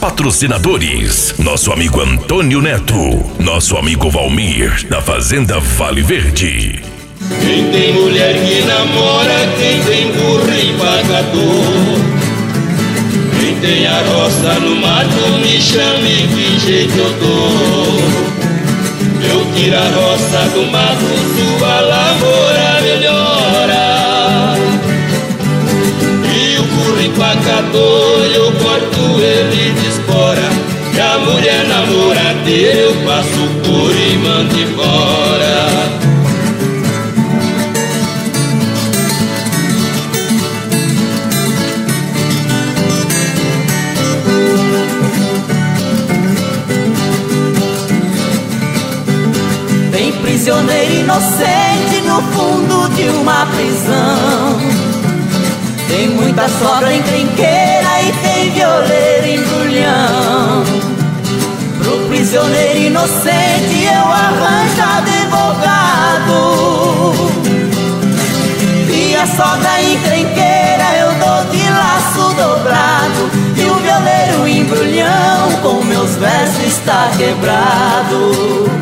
patrocinadores: nosso amigo Antônio Neto, nosso amigo Valmir, da Fazenda Vale Verde. Quem tem mulher que namora, quem tem burro e pagador, quem tem a roça no mato, me chame que jeito eu dou. Eu tiro a roça do mato, sua lavoura melhora. E o burro empacador, eu corto ele de espora. E a mulher namoradeira, eu passo por e mando embora. Prisioneiro inocente no fundo de uma prisão. Tem muita sogra encrenqueira e tem violeiro embrulhão. Pro prisioneiro inocente eu arranjo advogado, e a sogra encrenqueira eu dou de laço dobrado. E o violeiro embrulhão com meus versos está quebrado.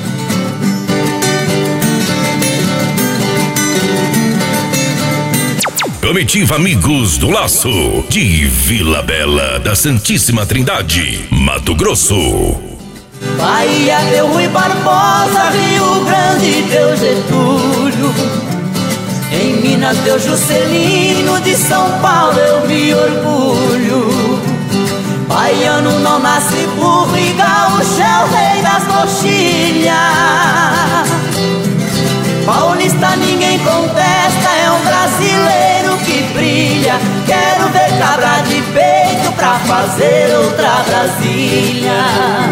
Comitiva Amigos do Laço, de Vila Bela da Santíssima Trindade, Mato Grosso. Bahia deu Rui Barbosa, Rio Grande deu Getúlio, em Minas deu Juscelino, de São Paulo eu me orgulho. Baiano não nasce burro e gaúcho é o rei das coxilhas. Paulista ninguém contesta, é um brasileiro que brilha. Quero ver cabra de peito pra fazer outra Brasília.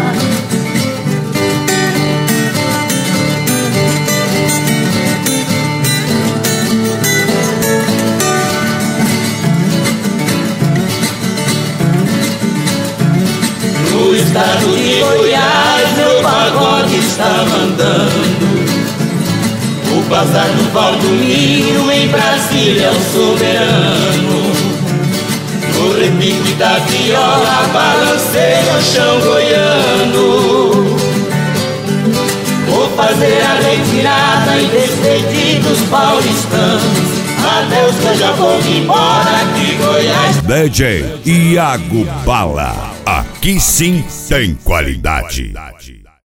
No estado de Goiás, meu pagode está mandando. O bazar do Valdomiro em Brasília é o soberano. No repique da viola balanceia o chão goiano. Vou fazer a retirada em despedir dos paulistanos. Adeus que eu já vou embora de Goiás. DJ Iago Bala, aqui sim tem qualidade.